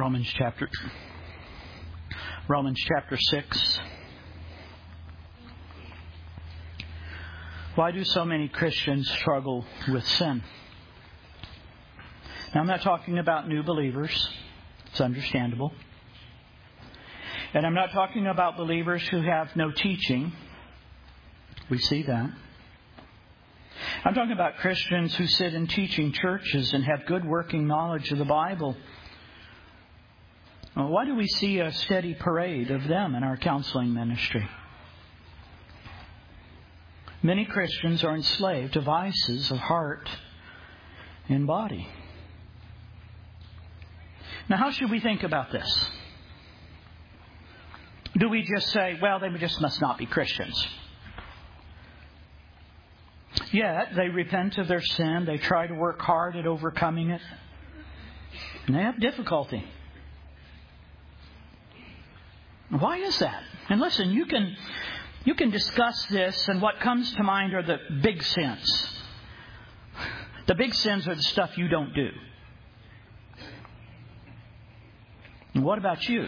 Romans chapter 6. Why do so many Christians struggle with sin? Now, I'm not talking about new believers. It's understandable. And I'm not talking about believers who have no teaching. We see that. I'm talking about Christians who sit in teaching churches and have good working knowledge of the Bible. Well, why do we see a steady parade of them in our counseling ministry? Many Christians are enslaved to vices of heart and body. Now, how should we think about this? Do we just say, well, they just must not be Christians? Yet, they repent of their sin. They try to work hard at overcoming it. And they have difficulty. Why is that? And listen, you can discuss this, and what comes to mind are the big sins. The big sins are the stuff you don't do. And what about you?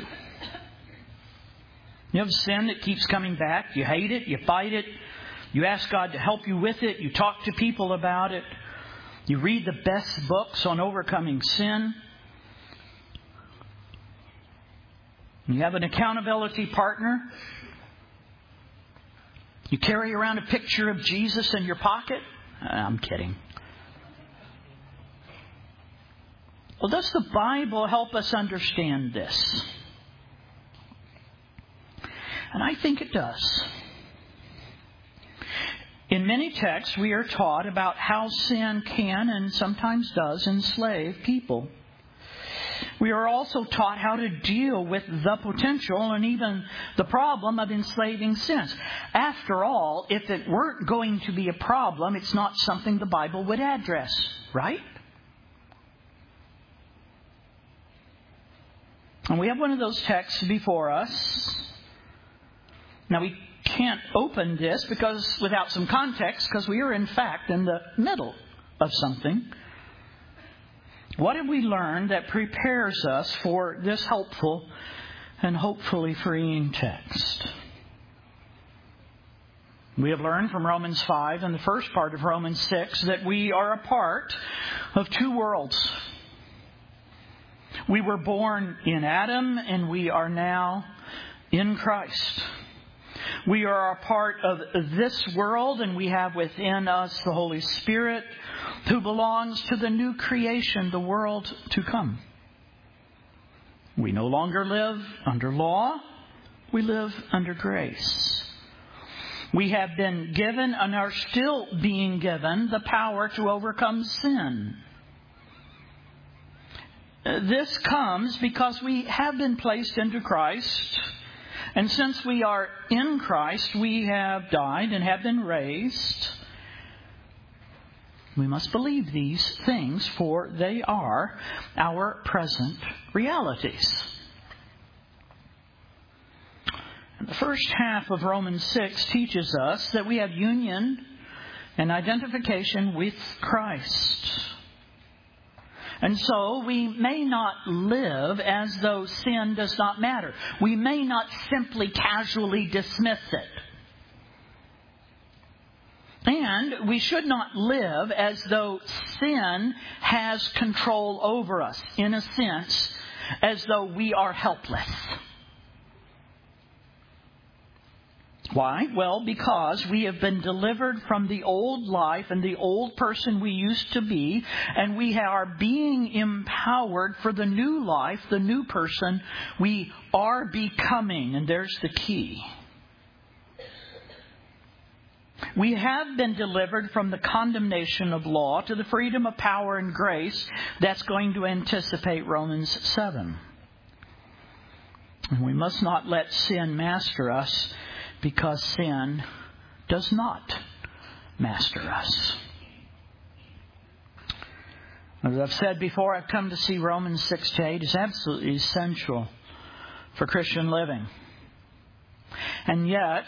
You have sin that keeps coming back. You hate it. You fight it. You ask God to help you with it. You talk to people about it. You read the best books on overcoming sin. You have an accountability partner. You carry around a picture of Jesus in your pocket. I'm kidding. Well, does the Bible help us understand this? And I think it does. In many texts, we are taught about how sin can and sometimes does enslave people. We are also taught how to deal with the potential and even the problem of enslaving sins. After all, if it weren't going to be a problem, it's not something the Bible would address, right? And we have one of those texts before us. Now, we can't open this without some context, because we are, in fact, in the middle of something. What have we learned that prepares us for this helpful and hopefully freeing text? We have learned from Romans 5 and the first part of Romans 6 that we are a part of two worlds. We were born in Adam, and we are now in Christ. We are a part of this world, and we have within us the Holy Spirit, who belongs to the new creation, the world to come. We no longer live under law. We live under grace. We have been given and are still being given the power to overcome sin. This comes because we have been placed into Christ. And since we are in Christ, we have died and have been raised. We must believe these things, for they are our present realities. And the first half of Romans 6 teaches us that we have union and identification with Christ. And so we may not live as though sin does not matter. We may not simply casually dismiss it. And we should not live as though sin has control over us, in a sense, as though we are helpless. Why? Well, because we have been delivered from the old life and the old person we used to be, and we are being empowered for the new life, the new person we are becoming. And there's the key. We have been delivered from the condemnation of law to the freedom of power and grace that's going to anticipate Romans 7. And we must not let sin master us, because sin does not master us. As I've said before, I've come to see Romans 6-8 is absolutely essential for Christian living. And yet,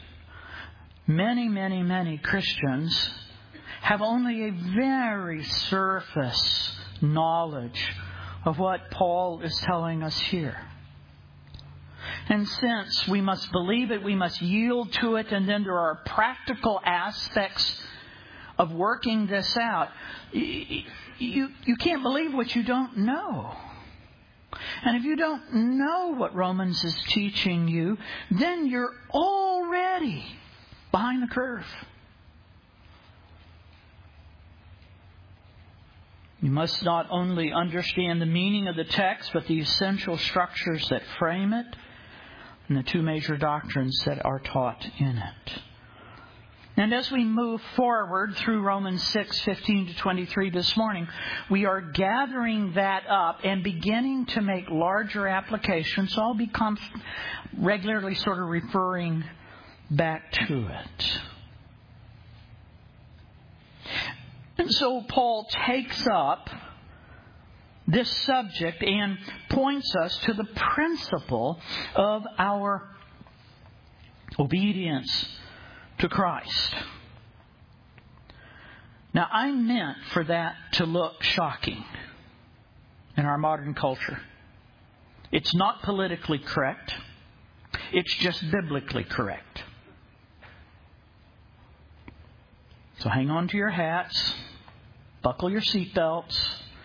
many Christians have only a very surface knowledge of what Paul is telling us here. And since we must believe it, we must yield to it, and then there are practical aspects of working this out. You can't believe what you don't know. And if you don't know what Romans is teaching you, then you're already behind the curve. You must not only understand the meaning of the text, but the essential structures that frame it and the two major doctrines that are taught in it. And as we move forward through Romans 6:15 to 23 this morning, we are gathering that up and beginning to make larger applications. So I'll be regularly sort of referring back to it. And so Paul takes up this subject and points us to the principle of our obedience to Christ. Now, I meant for that to look shocking in our modern culture. It's not politically correct. It's just biblically correct. So hang on to your hats. Buckle your seatbelts.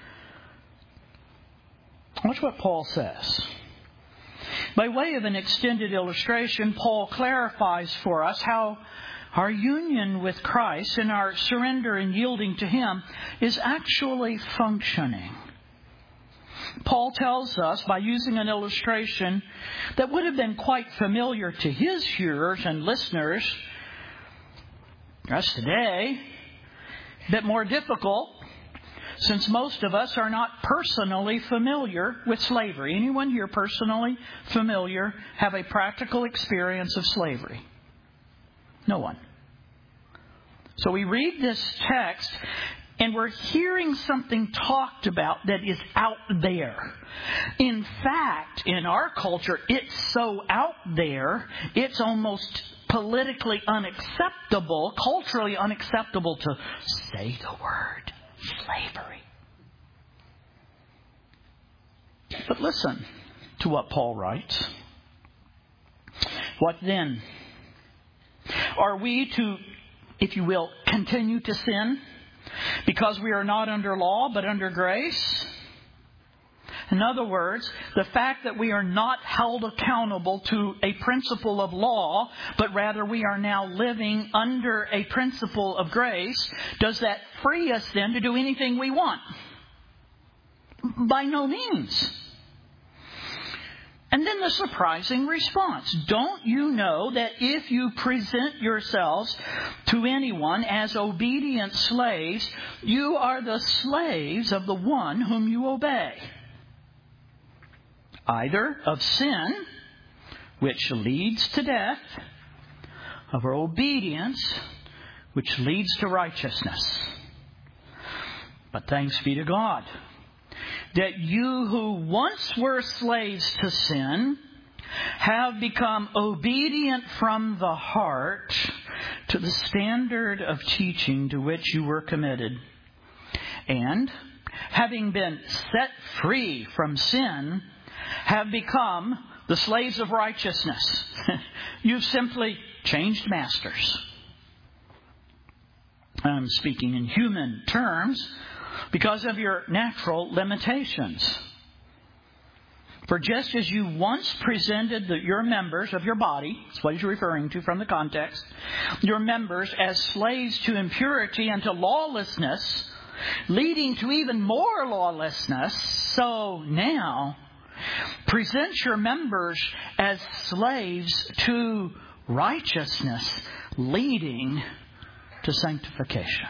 Watch what Paul says. By way of an extended illustration, Paul clarifies for us how our union with Christ and our surrender and yielding to Him is actually functioning. Paul tells us by using an illustration that would have been quite familiar to his hearers and listeners, us today, a bit more difficult, since most of us are not personally familiar with slavery. Anyone here personally familiar, have a practical experience of slavery? No one. So we read this text and we're hearing something talked about that is out there. In fact, in our culture, it's so out there, it's almost politically unacceptable, culturally unacceptable to say the word slavery. But listen to what Paul writes. What then? Are we to, if you will, continue to sin because we are not under law but under grace? In other words, the fact that we are not held accountable to a principle of law, but rather we are now living under a principle of grace, does that free us then to do anything we want? By no means. And then the surprising response. Don't you know that if you present yourselves to anyone as obedient slaves, you are the slaves of the one whom you obey? Either of sin, which leads to death, of our obedience, which leads to righteousness. But thanks be to God, that you who once were slaves to sin have become obedient from the heart to the standard of teaching to which you were committed. And, having been set free from sin, have become the slaves of righteousness. You've simply changed masters. I'm speaking in human terms because of your natural limitations. For just as you once presented your members of your body, that's what he's referring to from the context, your members as slaves to impurity and to lawlessness, leading to even more lawlessness, so now present your members as slaves to righteousness, leading to sanctification.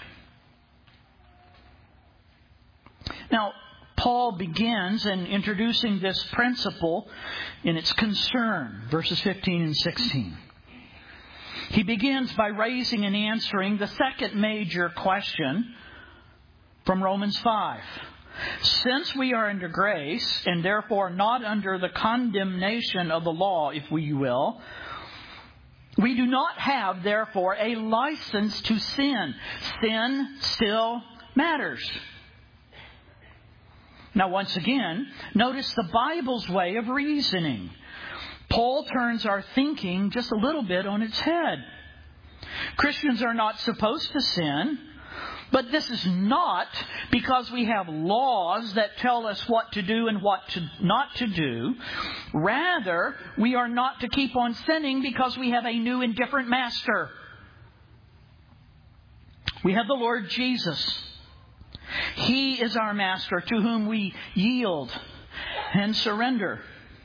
Now, Paul begins in introducing this principle in its concern, verses 15 and 16. He begins by raising and answering the second major question from Romans 5. Since we are under grace, and therefore not under the condemnation of the law, if you will, we do not have, therefore, a license to sin. Sin still matters. Now, once again, notice the Bible's way of reasoning. Paul turns our thinking just a little bit on its head. Christians are not supposed to sin, but this is not because we have laws that tell us what to do and what not to do. Rather, we are not to keep on sinning because we have a new and different master. We have the Lord Jesus. He is our master to whom we yield and surrender.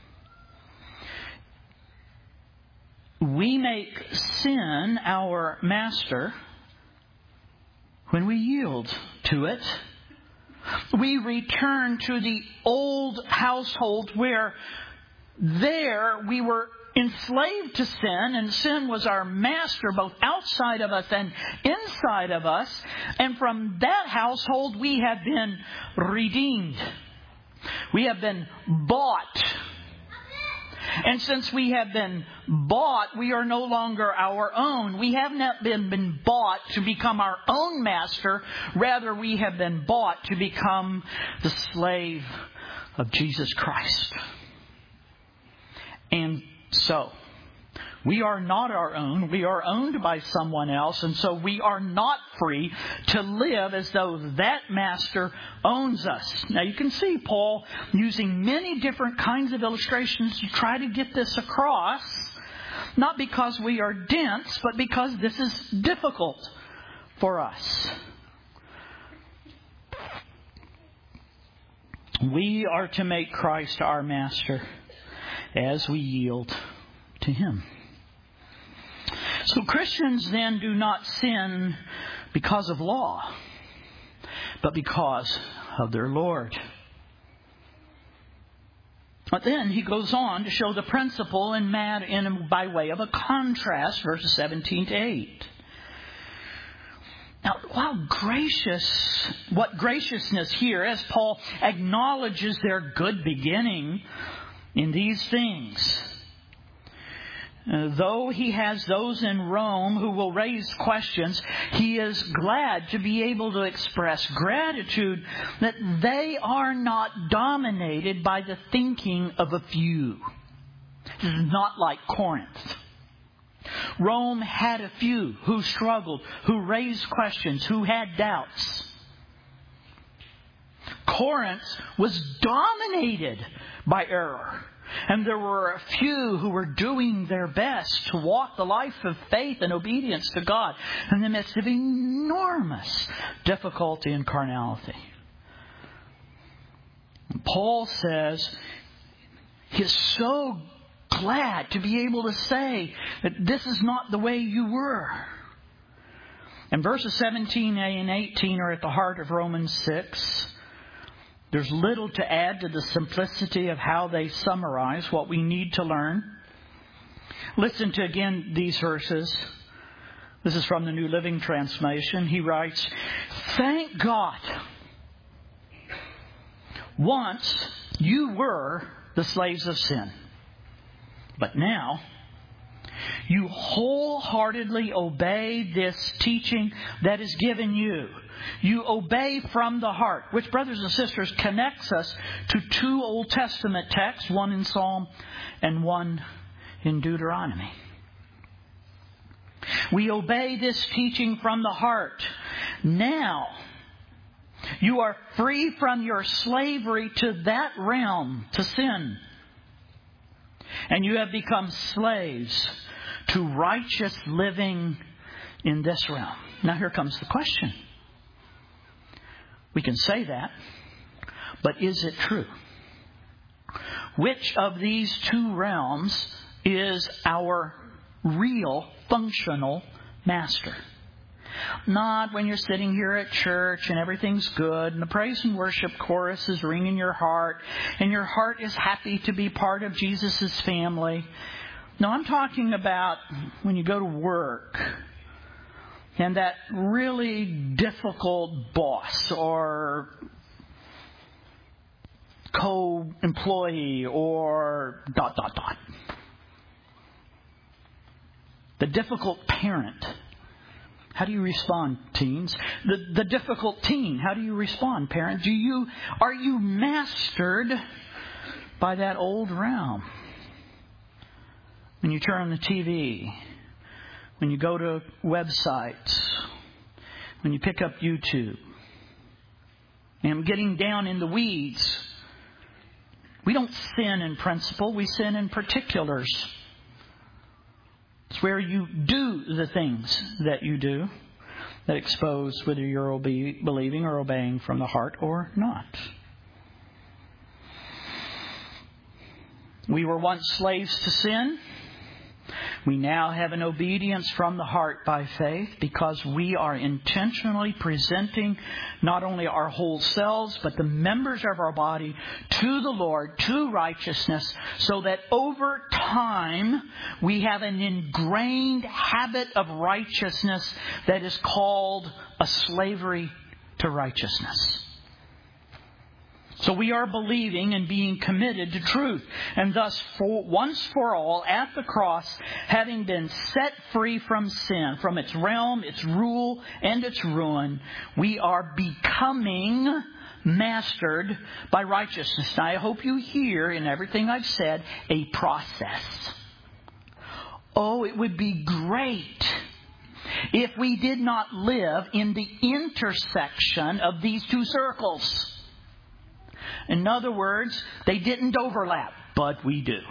We make sin our master when we yield to it. We return to the old household where there we were enslaved to sin, and sin was our master both outside of us and inside of us. And from that household we have been redeemed. We have been bought. And since we have been bought, we are no longer our own. We have not been bought to become our own master. Rather, we have been bought to become the slave of Jesus Christ. And so, we are not our own. We are owned by someone else. And so we are not free to live as though that master owns us. Now you can see Paul using many different kinds of illustrations to try to get this across. Not because we are dense, but because this is difficult for us. We are to make Christ our master as we yield to Him. So Christians then do not sin because of law, but because of their Lord. But then he goes on to show the principle by way of a contrast, verses 17 to 8. Now, what graciousness here, as Paul acknowledges their good beginning in these things. Though he has those in Rome who will raise questions, he is glad to be able to express gratitude that they are not dominated by the thinking of a few. This is not like Corinth. Rome had a few who struggled, who raised questions, who had doubts. Corinth was dominated by error. And there were a few who were doing their best to walk the life of faith and obedience to God in the midst of enormous difficulty and carnality. And Paul says he's so glad to be able to say that this is not the way you were. And verses 17 and 18 are at the heart of Romans 6. There's little to add to the simplicity of how they summarize what we need to learn. Listen to again these verses. This is from the New Living Translation. He writes, "Thank God, once you were the slaves of sin, but now you wholeheartedly obey this teaching that is given you. You obey from the heart," which, brothers and sisters, connects us to two Old Testament texts, one in Psalm and one in Deuteronomy. We obey this teaching from the heart. Now, you are free from your slavery to that realm, to sin. And you have become slaves to righteous living in this realm. Now here comes the question. We can say that, but is it true? Which of these two realms is our real functional master? Not when you're sitting here at church and everything's good and the praise and worship chorus is ringing your heart and your heart is happy to be part of Jesus' family. No, I'm talking about when you go to work and that really difficult boss or co-employee or ... The difficult parent How do you respond, teens? The difficult teen, how do you respond, parent? Are you mastered by that old realm? When you turn on the TV, when you go to websites, when you pick up YouTube, and I'm getting down in the weeds. We don't sin in principle, we sin in particulars. It's where you do the things that you do that expose whether you're believing or obeying from the heart or not. We were once slaves to sin. We now have an obedience from the heart by faith because we are intentionally presenting not only our whole selves, but the members of our body to the Lord, to righteousness, so that over time we have an ingrained habit of righteousness that is called a slavery to righteousness. So we are believing and being committed to truth. And thus, once for all, at the cross, having been set free from sin, from its realm, its rule, and its ruin, we are becoming mastered by righteousness. Now, I hope you hear in everything I've said a process. Oh, it would be great if we did not live in the intersection of these two circles. In other words, they didn't overlap, but we do.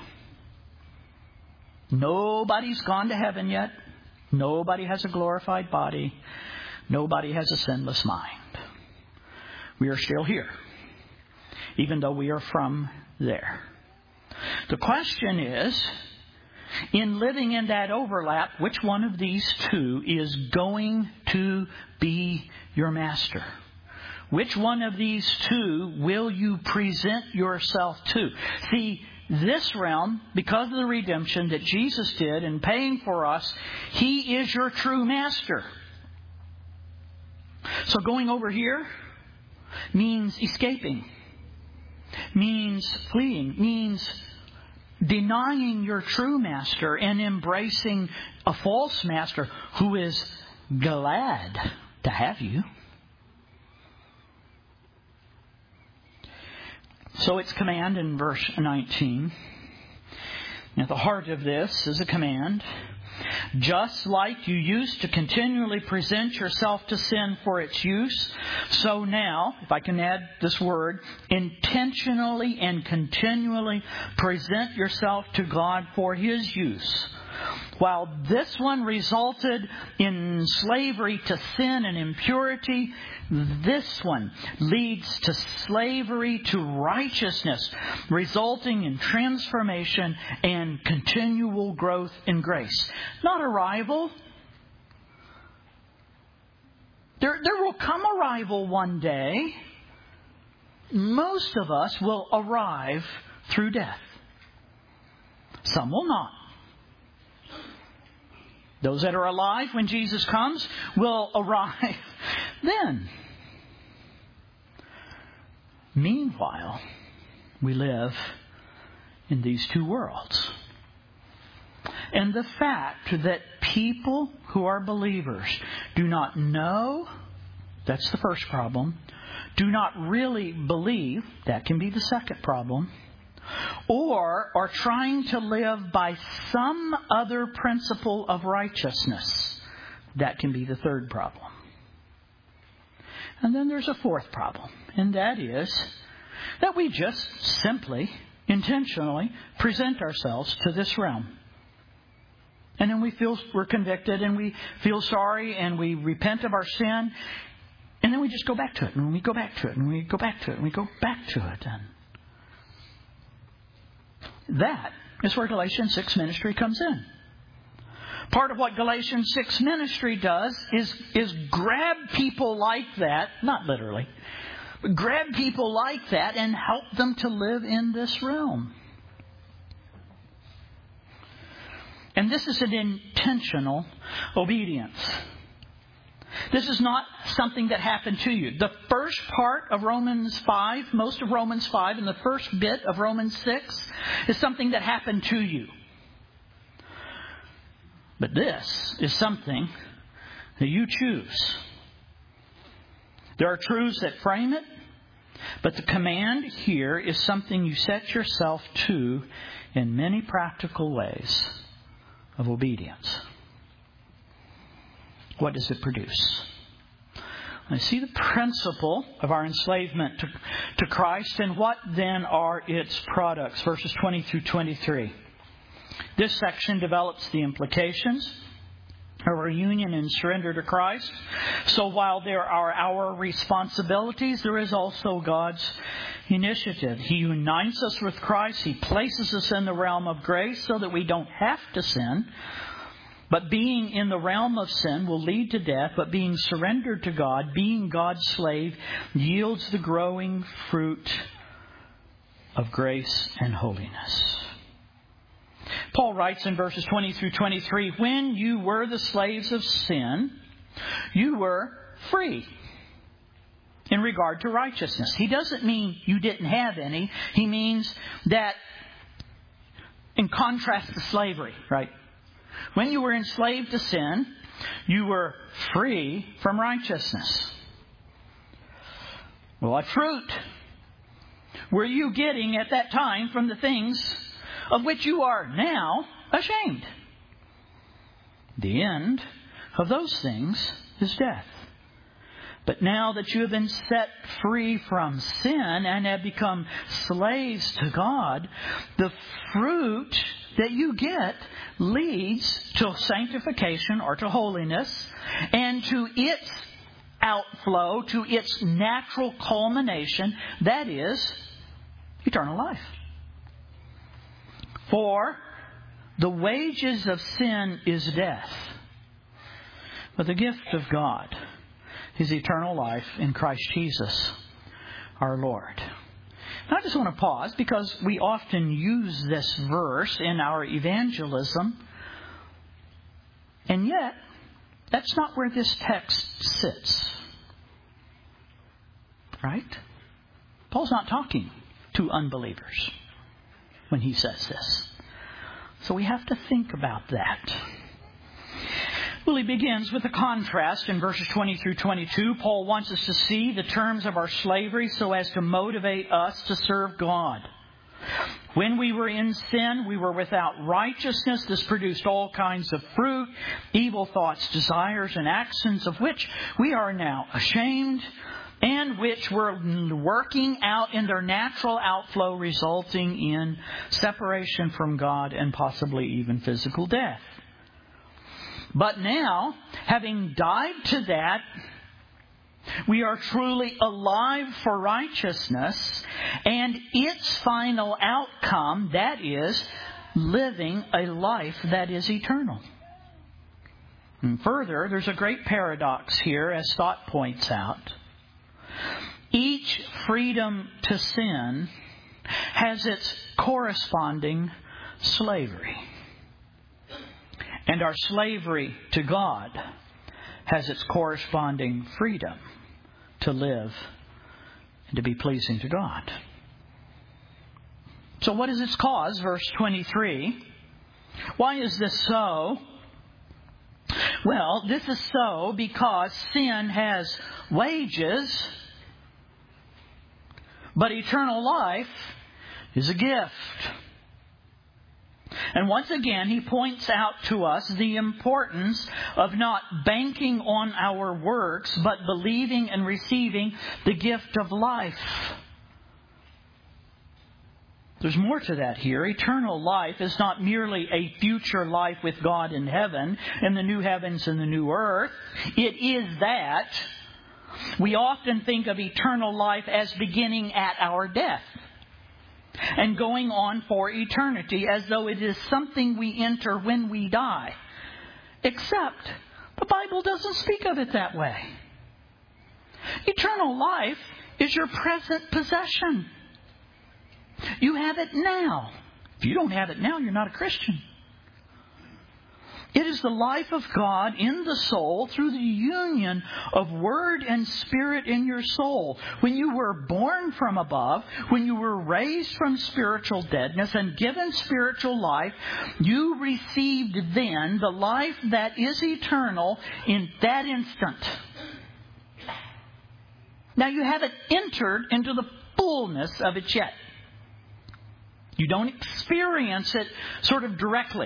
Nobody's gone to heaven yet. Nobody has a glorified body. Nobody has a sinless mind. We are still here, even though we are from there. The question is, in living in that overlap, which one of these two is going to be your master? Which one of these two will you present yourself to? See, this realm, because of the redemption that Jesus did in paying for us, He is your true master. So going over here means escaping, means fleeing, means denying your true master and embracing a false master who is glad to have you. So it's command in verse 19. At the heart of this is a command. Just like you used to continually present yourself to sin for its use, so now, if I can add this word, intentionally and continually present yourself to God for His use. While this one resulted in slavery to sin and impurity, this one leads to slavery to righteousness, resulting in transformation and continual growth in grace. Not a rival. There will come a rival one day. Most of us will arrive through death. Some will not. Those that are alive when Jesus comes will arrive then. Meanwhile, we live in these two worlds. And the fact that people who are believers do not know, that's the first problem, do not really believe, that can be the second problem, or are trying to live by some other principle of righteousness, that can be the third problem. And then there's a fourth problem, and that is that we just simply, intentionally present ourselves to this realm. And then we're convicted and we feel sorry and we repent of our sin, and then we just go back to it, and we go back to it, and we go back to it, and we go back to it. And that is where Galatians 6 ministry comes in. Part of what Galatians 6 ministry does is grab people like that, not literally, but grab people like that and help them to live in this realm. And this is an intentional obedience. This is not something that happened to you. The first part of Romans 5, most of Romans 5, and the first bit of Romans 6 is something that happened to you. But this is something that you choose. There are truths that frame it, but the command here is something you set yourself to in many practical ways of obedience. What does it produce? I see the principle of our enslavement to Christ, and what then are its products? Verses 20 through 23. This section develops the implications of our union and surrender to Christ. So while there are our responsibilities, there is also God's initiative. He unites us with Christ. He places us in the realm of grace so that we don't have to sin. But being in the realm of sin will lead to death. But being surrendered to God, being God's slave, yields the growing fruit of grace and holiness. Paul writes in verses 20 through 23, when you were the slaves of sin, you were free in regard to righteousness. He doesn't mean you didn't have any. He means that in contrast to slavery, right? When you were enslaved to sin, you were free from righteousness. Well, what fruit were you getting at that time from the things of which you are now ashamed? The end of those things is death. But now that you have been set free from sin and have become slaves to God, the fruit that you get leads to sanctification or to holiness, and to its outflow, to its natural culmination, that is eternal life. For the wages of sin is death, but the gift of God is eternal life in Christ Jesus our Lord. Now, I just want to pause because we often use this verse in our evangelism, and yet that's not where this text sits. Right? Paul's not talking to unbelievers when he says this. So we have to think about that. Well, he begins with a contrast in verses 20 through 22. Paul wants us to see the terms of our slavery so as to motivate us to serve God. When we were in sin, we were without righteousness. This produced all kinds of fruit, evil thoughts, desires, and actions of which we are now ashamed, and which were working out in their natural outflow, resulting in separation from God and possibly even physical death. But now, having died to that, we are truly alive for righteousness and its final outcome, that is, living a life that is eternal. And further, there's a great paradox here, as Stott points out. Each freedom to sin has its corresponding slavery. And our slavery to God has its corresponding freedom to live and to be pleasing to God. So what is its cause? Verse 23. Why is this so? Well, this is so because sin has wages, but eternal life is a gift. And once again, he points out to us the importance of not banking on our works, but believing and receiving the gift of life. There's more to that here. Eternal life is not merely a future life with God in heaven, in the new heavens and the new earth. It is that. We often think of eternal life as beginning at our death and going on for eternity, as though it is something we enter when we die. Except the Bible doesn't speak of it that way. Eternal life is your present possession. You have it now. If you don't have it now, you're not a Christian. It is the life of God in the soul through the union of Word and Spirit in your soul. When you were born from above, when you were raised from spiritual deadness and given spiritual life, you received then the life that is eternal in that instant. Now you haven't entered into the fullness of it yet. You don't experience it sort of directly.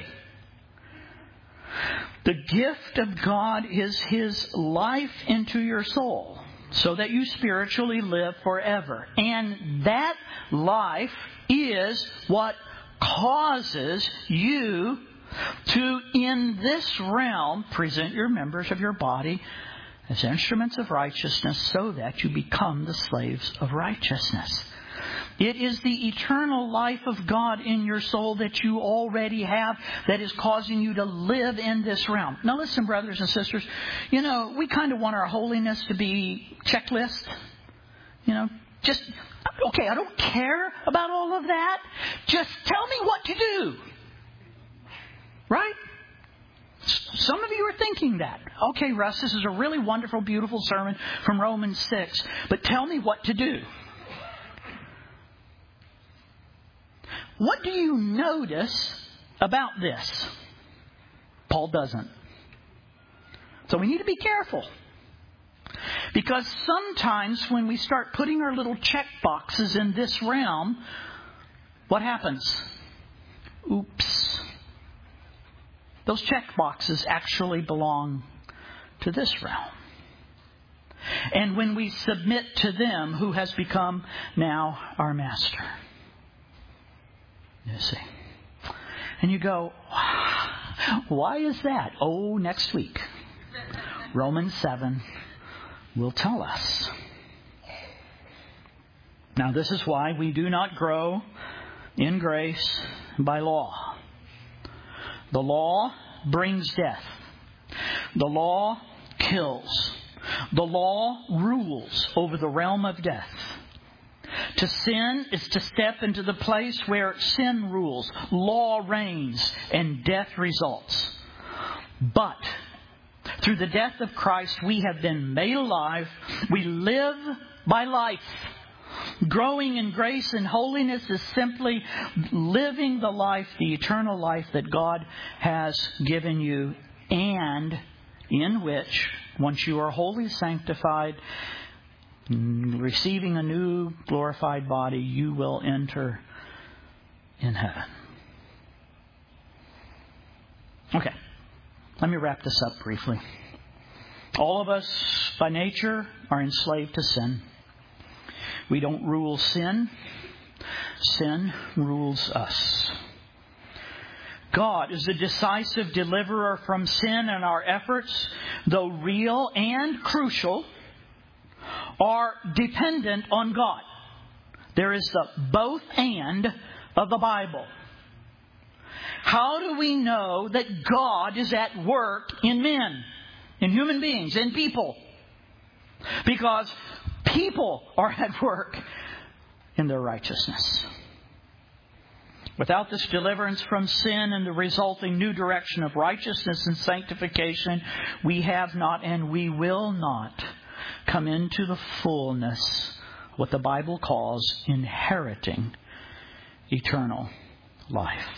The gift of God is His life into your soul so that you spiritually live forever. And that life is what causes you to, in this realm, present your members of your body as instruments of righteousness so that you become the slaves of righteousness. It is the eternal life of God in your soul that you already have that is causing you to live in this realm. Now listen, brothers and sisters, we kind of want our holiness to be checklist. Just, okay, I don't care about all of that. Just tell me what to do. Right? Some of you are thinking that. Okay, Russ, this is a really wonderful, beautiful sermon from Romans 6, but tell me what to do. What do you notice about this? Paul doesn't. So we need to be careful. Because sometimes when we start putting our little check boxes in this realm, what happens? Oops. Those check boxes actually belong to this realm. And when we submit to them, who has become now our master? You see. And you go, why is that? Oh, next week. Romans 7 will tell us. Now, this is why we do not grow in grace by law. The law brings death. The law kills. The law rules over the realm of death. To sin is to step into the place where sin rules, law reigns, and death results. But through the death of Christ, we have been made alive. We live by life. Growing in grace and holiness is simply living the life, the eternal life that God has given you, and in which, once you are wholly sanctified, receiving a new glorified body, you will enter in heaven. Okay, let me wrap this up briefly. All of us, by nature, are enslaved to sin. We don't rule sin. Sin rules us. God is the decisive deliverer from sin, and our efforts, though real and crucial, are dependent on God. There is the both and of the Bible. How do we know that God is at work in men, in human beings, in people? Because people are at work in their righteousness. Without this deliverance from sin and the resulting new direction of righteousness and sanctification, we have not and we will not come into the fullness, what the Bible calls inheriting eternal life.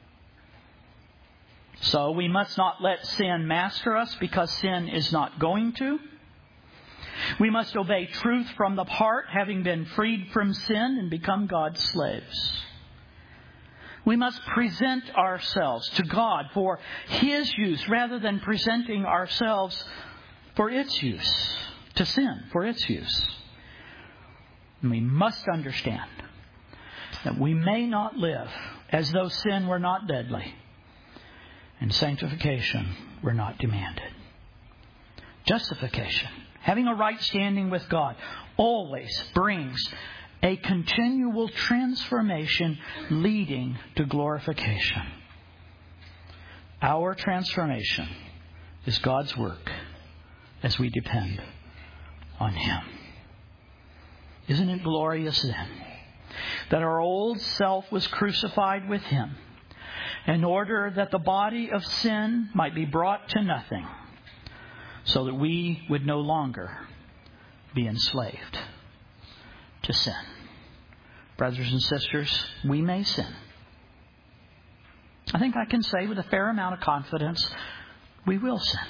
So we must not let sin master us, because sin is not going to. We must obey truth from the heart, having been freed from sin and become God's slaves. We must present ourselves to God for His use rather than presenting ourselves for its use, to sin for its use. And we must understand that we may not live as though sin were not deadly and sanctification were not demanded. Justification, having a right standing with God, always brings a continual transformation leading to glorification. Our transformation is God's work as we depend on Him. Isn't it glorious then that our old self was crucified with Him, in order that the body of sin might be brought to nothing, so that we would no longer be enslaved to sin. Brothers and sisters, we may sin. I think I can say with a fair amount of confidence, we will sin.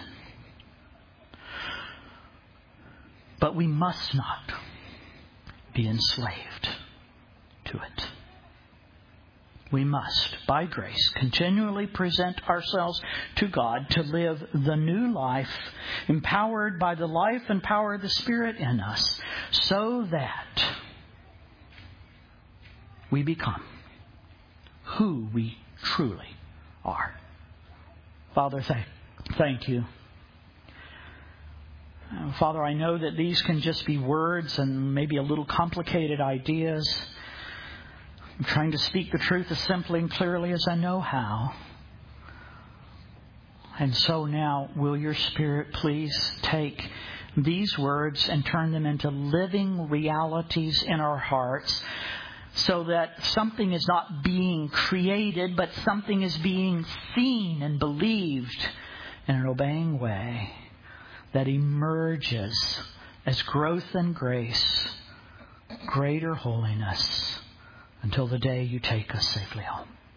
But we must not be enslaved to it. We must, by grace, continually present ourselves to God to live the new life, empowered by the life and power of the Spirit in us, so that we become who we truly are. Father, thank you. Father, I know that these can just be words and maybe a little complicated ideas. I'm trying to speak the truth as simply and clearly as I know how. And so now, will your Spirit please take these words and turn them into living realities in our hearts, so that something is not being created, but something is being seen and believed in an obeying way that emerges as growth and grace, greater holiness, until the day you take us safely home.